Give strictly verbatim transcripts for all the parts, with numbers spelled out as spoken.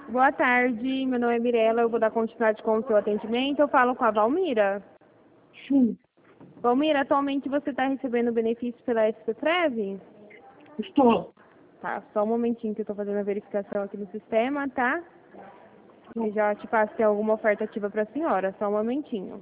Boa tarde, meu nome é Mirella, eu vou dar continuidade com o seu atendimento. Eu falo com a Valmira. Sim, Valmira, atualmente você está recebendo benefício pela S P Prev? estou. Tá, só um momentinho que eu estou fazendo a verificação aqui no sistema, tá? Eu já te passei alguma oferta ativa para a senhora, só um momentinho.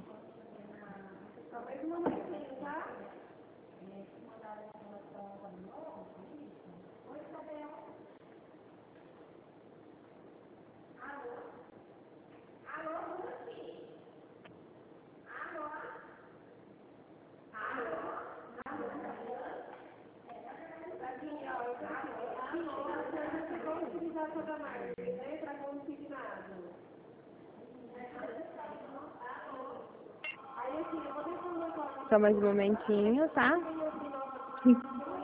Só mais um momentinho, tá? Sim.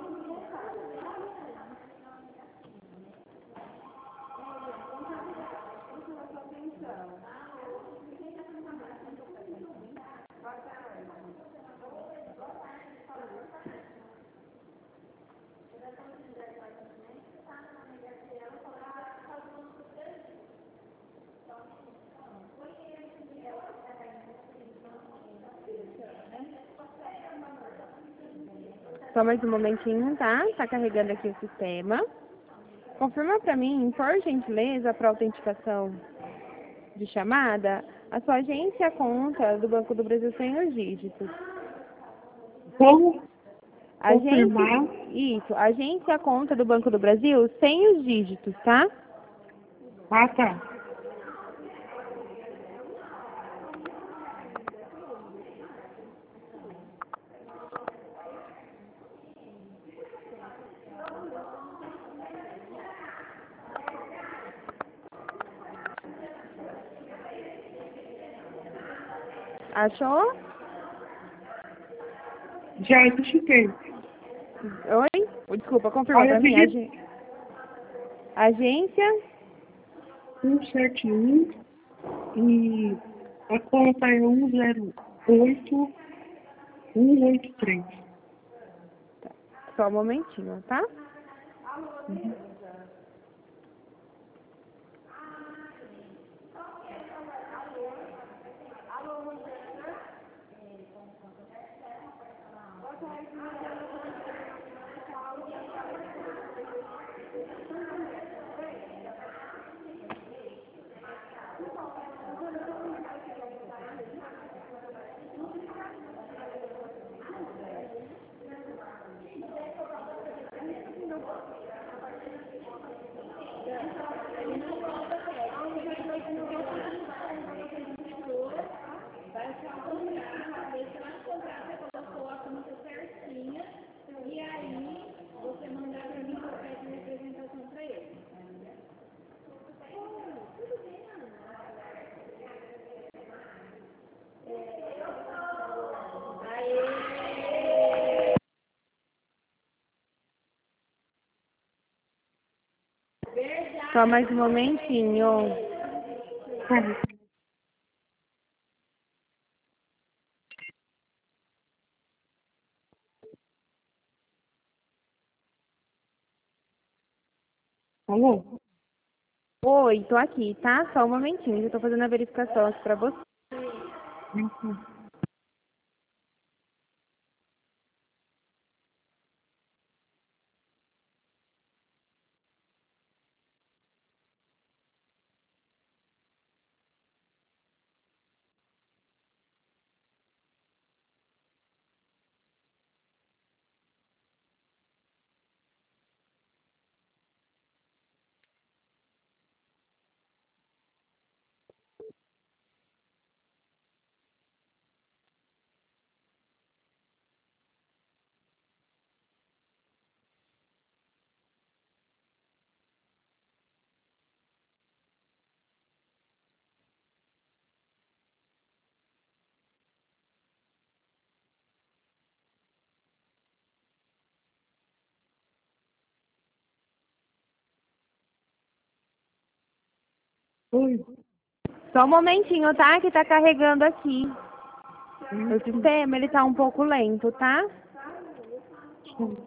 Só mais um momentinho, tá? Tá carregando aqui o sistema. Confirma para mim, por gentileza, para autenticação de chamada, a sua agência e a conta do Banco do Brasil sem os dígitos. Como Agência, confirmar? isso, agência e a conta do Banco do Brasil sem os dígitos, tá? Ah, tá. Achou? Já digitei. Oi? Desculpa, confirma Olha, para eu mim. digitei Ag... Agência, um sete um e a conta é um zero oito um oito três. só um momentinho, tá? Uhum. Só mais um momentinho. Tá. Alô? Oi, tô aqui, tá? Só um momentinho, eu tô fazendo a verificação aqui pra você. Uhum. Oi. Só um momentinho, tá? Que tá carregando aqui. Uhum. O sistema, ele tá um pouco lento, tá? Sim.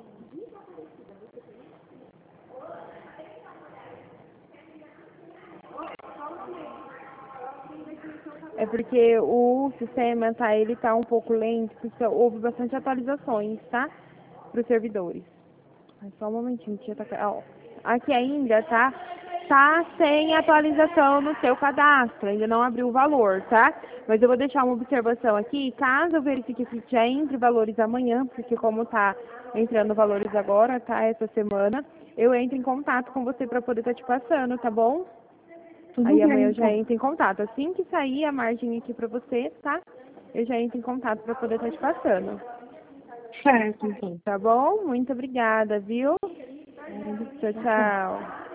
É porque o sistema, tá, ele tá um pouco lento, porque houve bastante atualizações, tá? Para os servidores. Ai, só um momentinho, tia, tá... Ó, aqui ainda, tá? Tá sem atualização no seu cadastro, ainda não abriu o valor, tá? Mas eu vou deixar uma observação aqui, caso eu verifique que já entre valores amanhã, porque como tá entrando valores agora, tá? Essa semana, eu entro em contato com você para poder estar te passando, tá bom? Tudo Aí bem, amanhã eu já então. entro em contato. Assim que sair a margem aqui pra você, tá? Eu já entro em contato pra poder estar te passando. Certo, então. Tá bom? Muito obrigada, viu? Tchau, Tchau, tchau. tchau.